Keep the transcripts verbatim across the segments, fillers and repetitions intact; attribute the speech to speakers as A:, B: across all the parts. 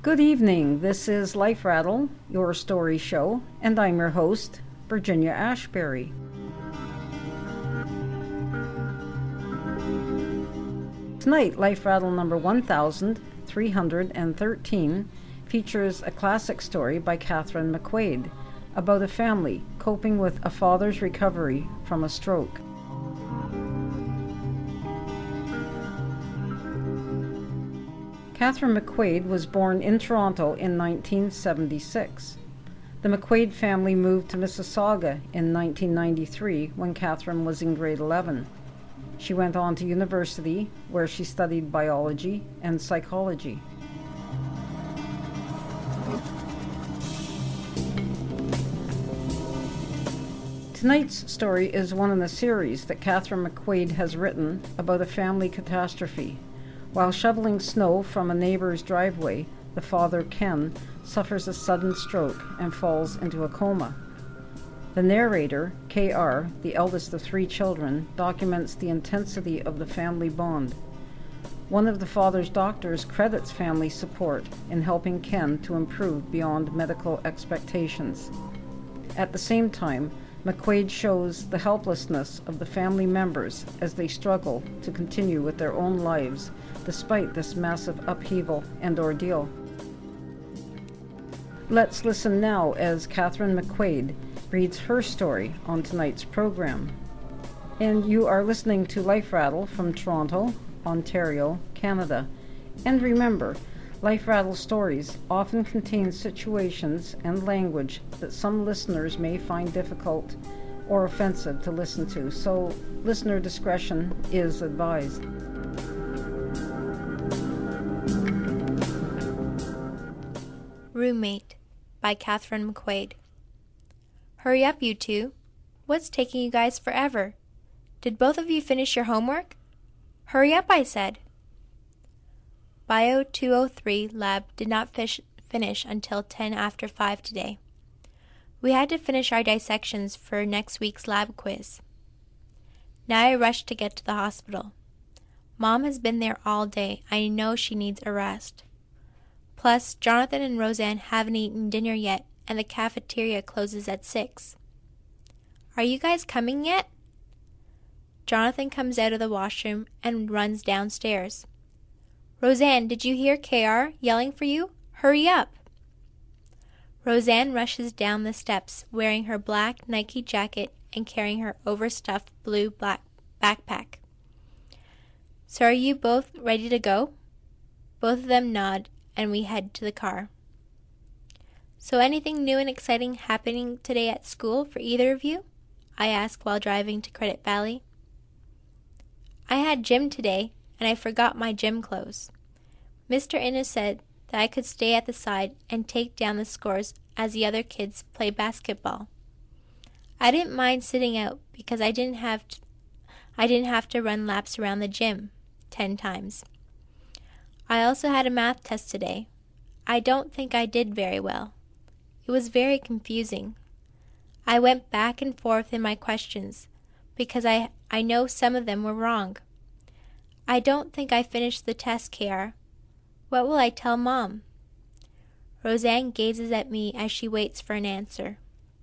A: Good evening. This is Life Rattle, your story show, and I'm your host, Virginia Ashbury. Tonight, Life Rattle number one thousand three hundred thirteen features a classic story by Catherine McQuaid about a family coping with a father's recovery from a stroke. Catherine McQuaid was born in Toronto in nineteen seventy-six. The McQuaid family moved to Mississauga in nineteen ninety-three when Catherine was in grade eleven. She went on to university, where she studied biology and psychology. Tonight's story is one in a series that Catherine McQuaid has written about a family catastrophe. While shoveling snow from a neighbor's driveway, the father, Ken, suffers a sudden stroke and falls into a coma. The narrator, K R, the eldest of three children, documents the intensity of the family bond. One of the father's doctors credits family support in helping Ken to improve beyond medical expectations. At the same time, McQuaid shows the helplessness of the family members as they struggle to continue with their own lives despite this massive upheaval and ordeal. Let's listen now as Catherine McQuaid reads her story on tonight's program. And you are listening to Life Rattle from Toronto, Ontario, Canada. And remember, Life Rattle stories often contain situations and language that some listeners may find difficult or offensive to listen to, so listener discretion is advised.
B: Roommate by Catherine McQuaid. Hurry up, you two. What's taking you guys forever? Did both of you finish your homework? Hurry up, I said. Bio two oh three lab did not fish, finish until ten after five today. We had to finish our dissections for next week's lab quiz. Now I rush to get to the hospital. Mom has been there all day. I know she needs a rest. Plus, Jonathan and Roseanne haven't eaten dinner yet, and the cafeteria closes at six. Are you guys coming yet? Jonathan comes out of the washroom and runs downstairs. Roseanne, did you hear K R yelling for you? Hurry up! Roseanne rushes down the steps, wearing her black Nike jacket and carrying her overstuffed blue black backpack. So are you both ready to go? Both of them nod, and we head to the car. So anything new and exciting happening today at school for either of you? I ask while driving to Credit Valley. I had gym today, and I forgot my gym clothes. Mister Innes said that I could stay at the side and take down the scores as the other kids play basketball. I didn't mind sitting out because I didn't have to, I didn't have to run laps around the gym ten times. I also had a math test today. I don't think I did very well. It was very confusing. I went back and forth in my questions because I, I know some of them were wrong. I don't think I finished the test, K R. What will I tell Mom? Roseanne gazes at me as she waits for an answer.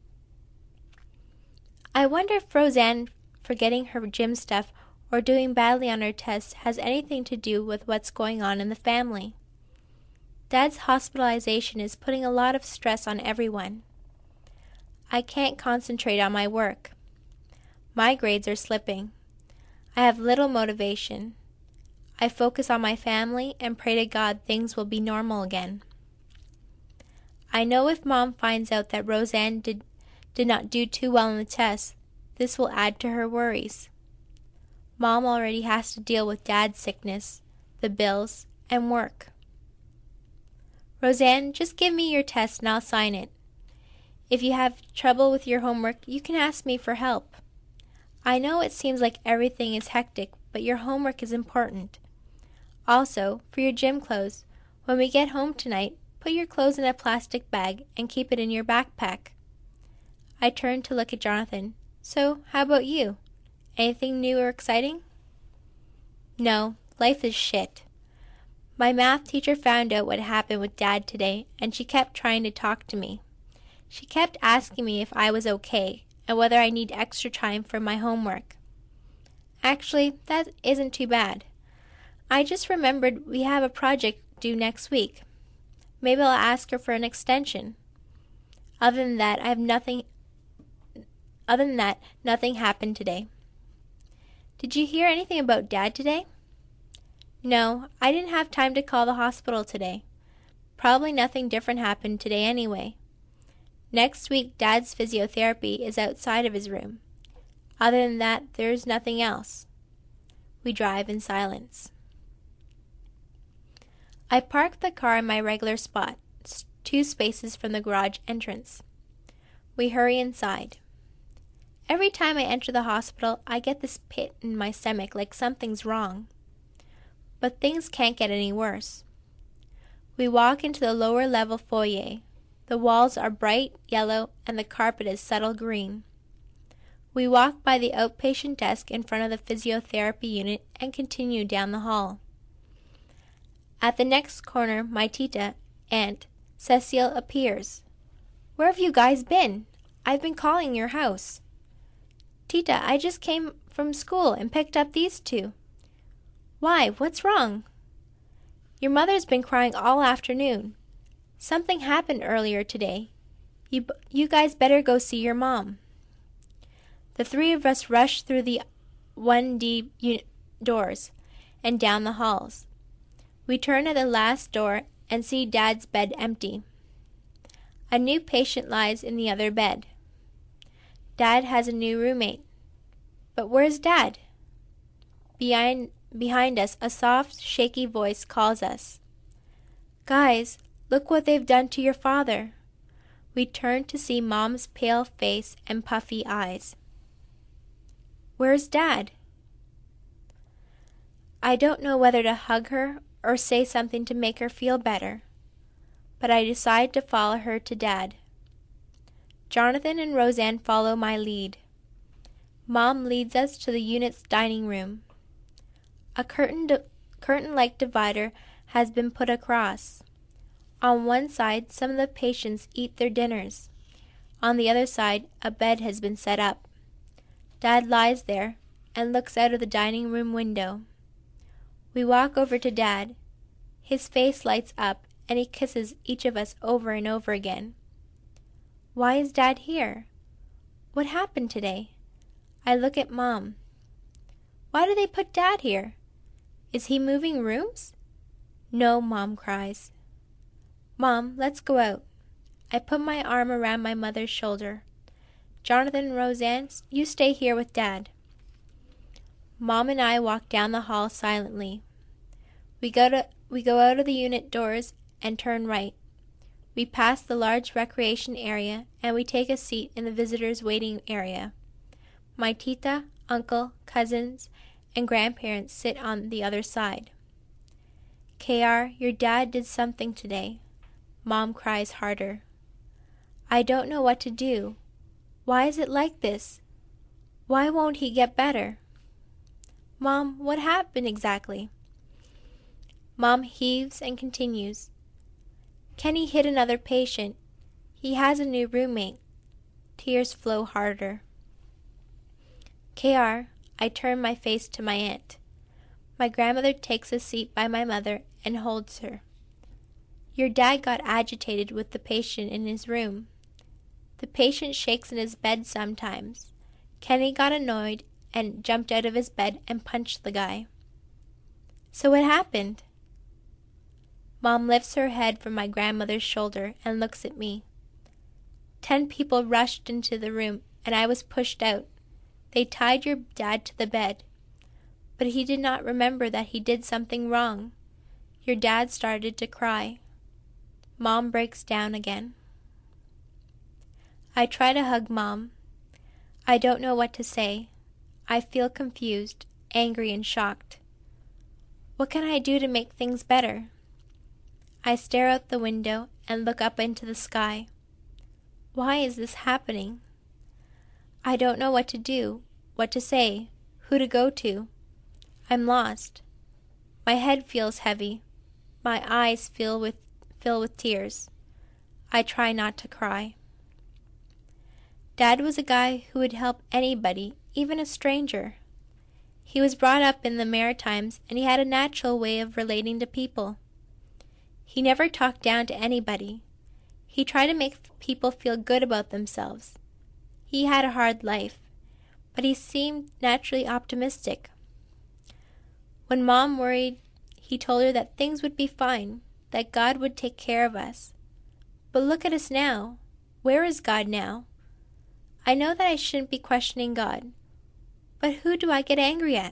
B: I wonder if Roseanne forgetting her gym stuff or doing badly on her test has anything to do with what's going on in the family. Dad's hospitalization is putting a lot of stress on everyone. I can't concentrate on my work. My grades are slipping. I have little motivation. I focus on my family and pray to God things will be normal again. I know if Mom finds out that Roseanne did, did not do too well in the test, this will add to her worries. Mom already has to deal with Dad's sickness, the bills, and work. Roseanne, just give me your test and I'll sign it. If you have trouble with your homework, you can ask me for help. I know it seems like everything is hectic, but your homework is important. Also, for your gym clothes, when we get home tonight, put your clothes in a plastic bag and keep it in your backpack. I turned to look at Jonathan. So, how about you? Anything new or exciting? No, life is shit. My math teacher found out what happened with Dad today, and she kept trying to talk to me. She kept asking me if I was okay, and whether I need extra time for my homework. Actually, that isn't too bad. I just remembered we have a project due next week. Maybe I'll ask her for an extension. Other than that, I have nothing other than that, nothing happened today. Did you hear anything about Dad today? No, I didn't have time to call the hospital today. Probably nothing different happened today anyway. Next week, Dad's physiotherapy is outside of his room. Other than that, there's nothing else. We drive in silence. I park the car in my regular spot, two spaces from the garage entrance. We hurry inside. Every time I enter the hospital, I get this pit in my stomach like something's wrong. But things can't get any worse. We walk into the lower level foyer. The walls are bright yellow and the carpet is subtle green. We walk by the outpatient desk in front of the physiotherapy unit and continue down the hall. At the next corner, my tita, Aunt Cecile, appears. Where have you guys been? I've been calling your house. Tita, I just came from school and picked up these two. Why, what's wrong? Your mother's been crying all afternoon. Something happened earlier today. You, you guys better go see your mom. The three of us rush through the one D unit doors and down the halls. We turn at the last door and see Dad's bed empty. A new patient lies in the other bed. Dad has a new roommate. But where's Dad? Behind, behind us, a soft, shaky voice calls us. Guys, look what they've done to your father. We turn to see Mom's pale face and puffy eyes. Where's Dad? I don't know whether to hug her or say something to make her feel better, but I decide to follow her to Dad. Jonathan and Roseanne follow my lead. Mom leads us to the unit's dining room. A curtain di- curtain-like divider has been put across. On one side, some of the patients eat their dinners. On the other side, a bed has been set up. Dad lies there and looks out of the dining room window. We walk over to Dad. His face lights up and he kisses each of us over and over again. Why is Dad here? What happened today? I look at Mom. Why do they put Dad here? Is he moving rooms? No, Mom cries. Mom, let's go out. I put my arm around my mother's shoulder. Jonathan and Roseanne, you stay here with Dad. Mom and I walk down the hall silently. We go to we go out of the unit doors and turn right. We pass the large recreation area and we take a seat in the visitors' waiting area. My tita, uncle, cousins, and grandparents sit on the other side. K R, your dad did something today. Mom cries harder. I don't know what to do. Why is it like this? Why won't he get better? Mom, what happened exactly? Mom heaves and continues. Kenny hit another patient. He has a new roommate. Tears flow harder. K R, I turn my face to my aunt. My grandmother takes a seat by my mother and holds her. Your dad got agitated with the patient in his room. The patient shakes in his bed sometimes. Kenny got annoyed and jumped out of his bed and punched the guy. So what happened? Mom lifts her head from my grandmother's shoulder and looks at me. Ten people rushed into the room and I was pushed out. They tied your dad to the bed. But he did not remember that he did something wrong. Your dad started to cry. Mom breaks down again. I try to hug Mom. I don't know what to say. I feel confused, angry, and shocked. What can I do to make things better? I stare out the window and look up into the sky. Why is this happening? I don't know what to do, what to say, who to go to. I'm lost. My head feels heavy. my eyes fill with, fill with tears. I try not to cry. Dad was a guy who would help anybody, even a stranger. He was brought up in the Maritimes, and he had a natural way of relating to people. He never talked down to anybody. He tried to make people feel good about themselves. He had a hard life, but he seemed naturally optimistic. When Mom worried, he told her that things would be fine, that God would take care of us. But look at us now. Where is God now? I know that I shouldn't be questioning God, but who do I get angry at?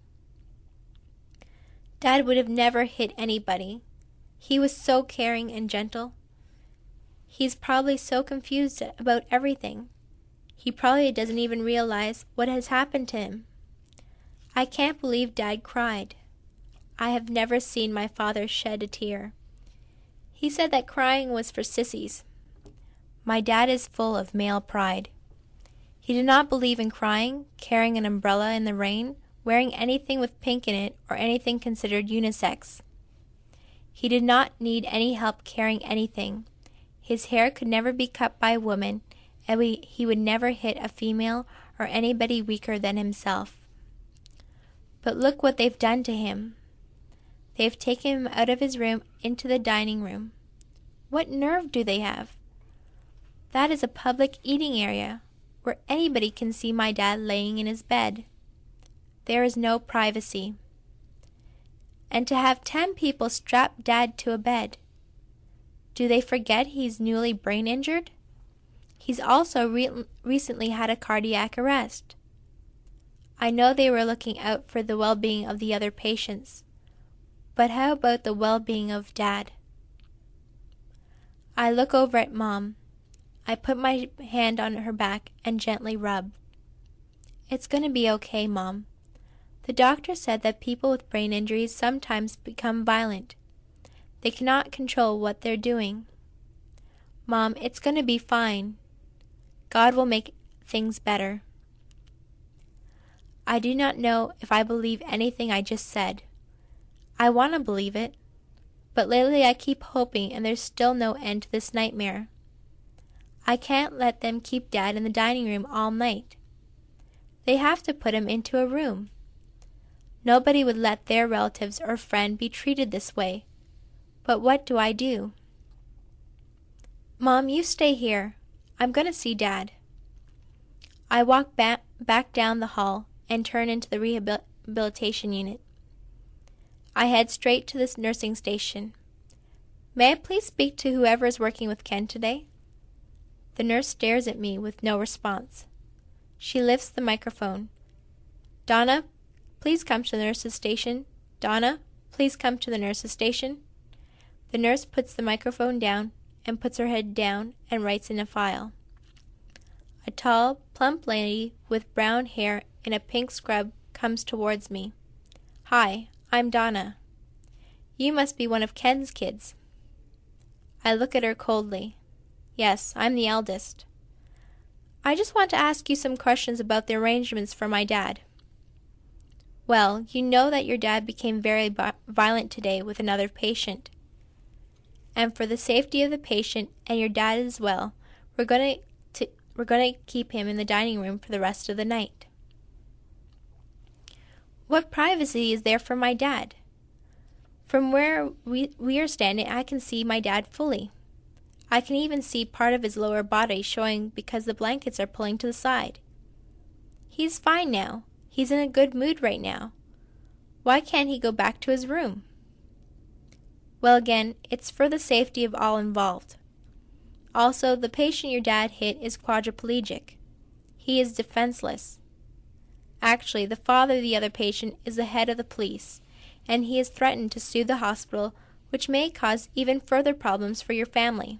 B: Dad would have never hit anybody. He was so caring and gentle. He's probably so confused about everything. He probably doesn't even realize what has happened to him. I can't believe Dad cried. I have never seen my father shed a tear. He said that crying was for sissies. My dad is full of male pride. He did not believe in crying, carrying an umbrella in the rain, wearing anything with pink in it, or anything considered unisex. He did not need any help carrying anything. His hair could never be cut by a woman, and we, he would never hit a female or anybody weaker than himself. But look what they've done to him. They've taken him out of his room into the dining room. What nerve do they have? That is a public eating area, where anybody can see my dad laying in his bed. There is no privacy. And to have ten people strap Dad to a bed. Do they forget he's newly brain injured? He's also re- recently had a cardiac arrest. I know they were looking out for the well-being of the other patients, but how about the well-being of Dad? I look over at Mom. I put my hand on her back and gently rub. It's going to be okay, Mom. The doctor said that people with brain injuries sometimes become violent. They cannot control what they're doing. Mom, it's going to be fine. God will make things better. I do not know if I believe anything I just said. I want to believe it, but lately I keep hoping and there's still no end to this nightmare. I can't let them keep Dad in the dining room all night. They have to put him into a room. Nobody would let their relatives or friend be treated this way. But what do I do? Mom, you stay here. I'm going to see Dad. I walk ba- back down the hall and turn into the rehabilitation unit. I head straight to this nursing station. May I please speak to whoever is working with Ken today? The nurse stares at me with no response. She lifts the microphone. Donna, please come to the nurse's station. Donna, please come to the nurse's station. The nurse puts the microphone down and puts her head down and writes in a file. A tall, plump lady with brown hair in a pink scrub comes towards me. Hi, I'm Donna. You must be one of Ken's kids. I look at her coldly. Yes, I'm the eldest. I just want to ask you some questions about the arrangements for my dad. Well, you know that your dad became very bi- violent today with another patient. And for the safety of the patient and your dad as well, we're going to we're going to keep him in the dining room for the rest of the night. What privacy is there for my dad? From where we, we are standing, I can see my dad fully. I can even see part of his lower body showing because the blankets are pulling to the side. He's fine now. He's in a good mood right now. Why can't he go back to his room? Well, again, it's for the safety of all involved. Also, the patient your dad hit is quadriplegic. He is defenseless. Actually, the father of the other patient is the head of the police, and he has threatened to sue the hospital, which may cause even further problems for your family.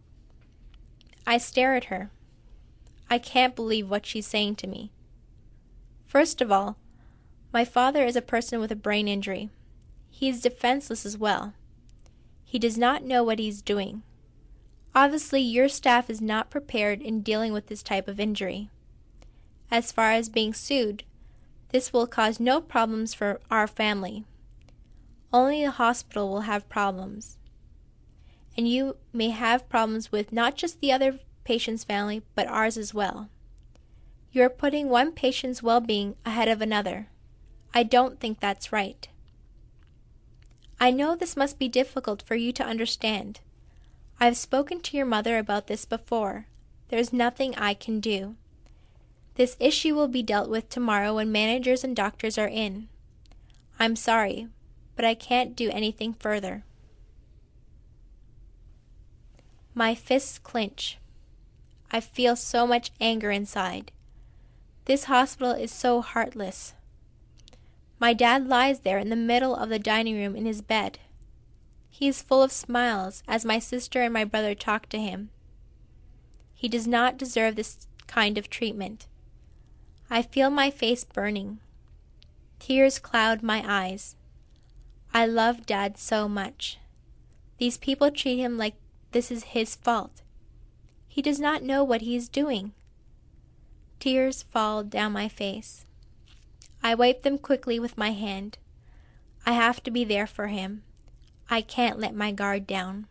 B: I stare at her. I can't believe what she's saying to me. First of all, my father is a person with a brain injury. He is defenseless as well. He does not know what he's doing. Obviously, your staff is not prepared in dealing with this type of injury. As far as being sued, this will cause no problems for our family. Only the hospital will have problems. And you may have problems with not just the other patient's family, but ours as well. You are putting one patient's well-being ahead of another. I don't think that's right. I know this must be difficult for you to understand. I've spoken to your mother about this before. There's nothing I can do. This issue will be dealt with tomorrow when managers and doctors are in. I'm sorry, but I can't do anything further. My fists clench. I feel so much anger inside. This hospital is so heartless. My dad lies there in the middle of the dining room in his bed. He is full of smiles as my sister and my brother talk to him. He does not deserve this kind of treatment. I feel my face burning. Tears cloud my eyes. I love Dad so much. These people treat him like this is his fault. He does not know what he is doing. Tears fall down my face. I wipe them quickly with my hand. I have to be there for him. I can't let my guard down.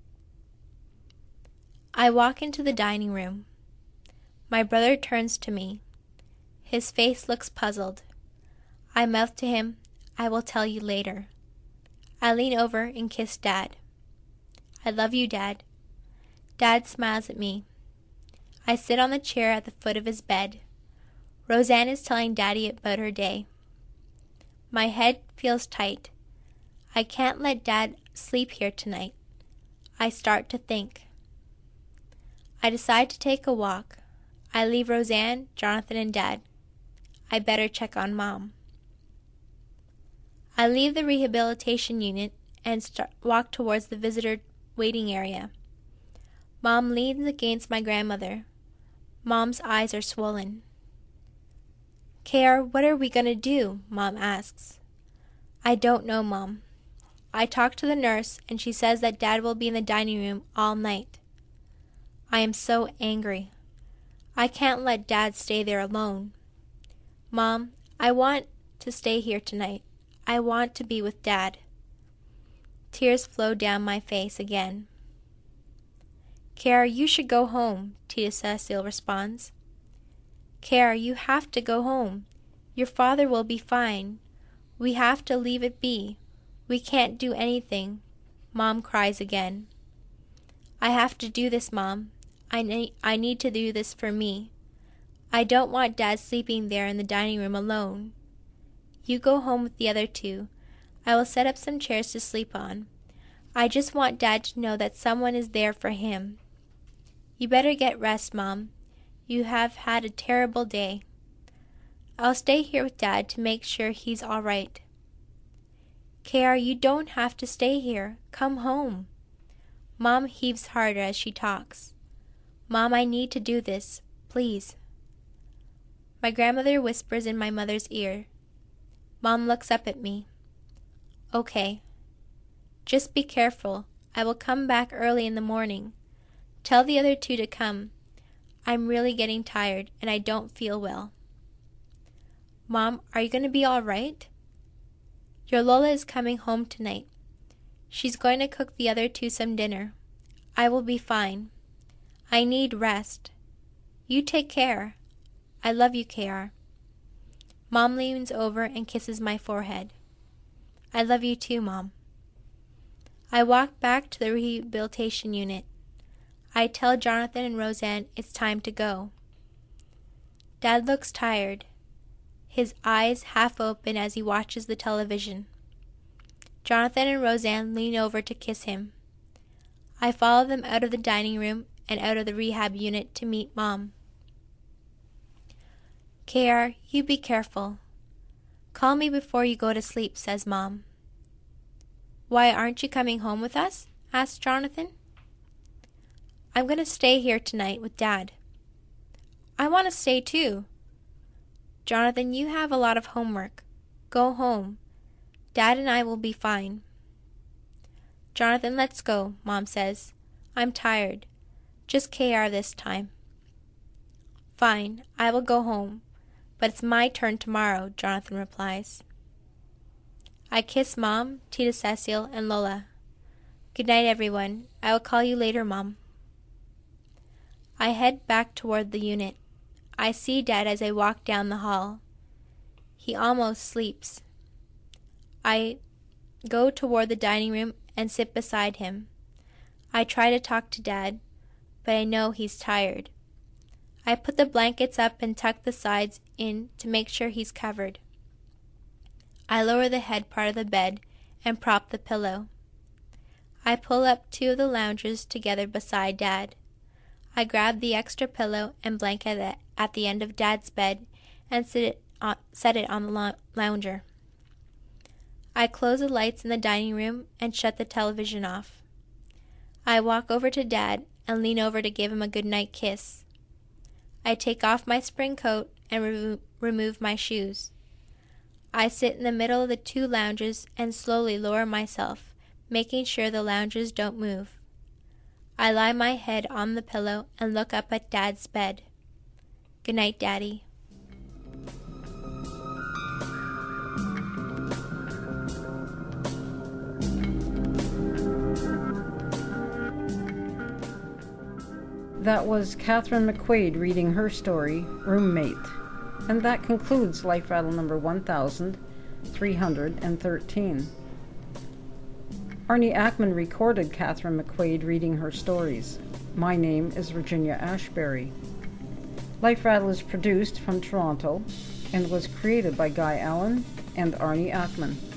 B: I walk into the dining room. My brother turns to me. His face looks puzzled. I mouth to him, "I will tell you later." I lean over and kiss Dad. "I love you, Dad." Dad smiles at me. I sit on the chair at the foot of his bed. Roseanne is telling Daddy about her day. My head feels tight. I can't let Dad sleep here tonight. I start to think. I decide to take a walk. I leave Roseanne, Jonathan, and Dad. I better check on Mom. I leave the rehabilitation unit and start, walk towards the visitor waiting area. Mom leans against my grandmother. Mom's eyes are swollen. "K R, what are we going to do?" Mom asks. "I don't know, Mom. I talked to the nurse and she says that Dad will be in the dining room all night." I am so angry. I can't let Dad stay there alone. "Mom, I want to stay here tonight. I want to be with Dad." Tears flow down my face again. "K R, you should go home," Tia Cecile responds. "K R, you have to go home. Your father will be fine. We have to leave it be. We can't do anything." Mom cries again. "I have to do this, Mom. I, ne- I need to do this for me. I don't want Dad sleeping there in the dining room alone. You go home with the other two. I will set up some chairs to sleep on. I just want Dad to know that someone is there for him. You better get rest, Mom. You have had a terrible day. I'll stay here with Dad to make sure he's all right." "K R, you don't have to stay here. Come home." Mom heaves harder as she talks. "Mom, I need to do this. Please." My grandmother whispers in my mother's ear. Mom looks up at me. "Okay. Just be careful. I will come back early in the morning. Tell the other two to come. I'm really getting tired and I don't feel well." "Mom, are you going to be all right?" "Your Lola is coming home tonight. She's going to cook the other two some dinner. I will be fine. I need rest. You take care. I love you, K R." Mom leans over and kisses my forehead. "I love you too, Mom." I walk back to the rehabilitation unit. I tell Jonathan and Roseanne it's time to go. Dad looks tired, his eyes half open as he watches the television. Jonathan and Roseanne lean over to kiss him. I follow them out of the dining room and out of the rehab unit to meet Mom. "K R, you be careful. Call me before you go to sleep," says Mom. "Why, aren't you coming home with us?" asks Jonathan. "I'm going to stay here tonight with Dad." "I want to stay too." "Jonathan, you have a lot of homework. Go home. Dad and I will be fine." "Jonathan, let's go," Mom says. "I'm tired. Just K R this time." "Fine, I will go home. But it's my turn tomorrow," Jonathan replies. I I kiss Mom, Tita Cecile, and Lola. Good night, everyone. I will call you later, Mom. I head back toward the unit. I see Dad as I walk down the hall. He almost sleeps. I go toward the dining room and sit beside him. I try to talk to Dad, but I know he's tired. I put the blankets up and tuck the sides in to make sure he's covered. I lower the head part of the bed and prop the pillow. I pull up two of the loungers together beside Dad. I grab the extra pillow and blanket at the end of Dad's bed and sit it on, set it on the lounger. I close the lights in the dining room and shut the television off. I walk over to Dad and lean over to give him a goodnight kiss. I take off my spring coat and re- remove my shoes. I sit in the middle of the two loungers and slowly lower myself, making sure the loungers don't move. I lie my head on the pillow and look up at Dad's bed. Good night, Daddy.
A: That was Catherine McQuaid reading her story, Roommate. And that concludes Life Rattle number one thousand three hundred thirteen. Arnie Ackman recorded Catherine McQuaid reading her stories. My name is Virginia Ashbury. Life Rattle is produced from Toronto and was created by Guy Allen and Arnie Ackman.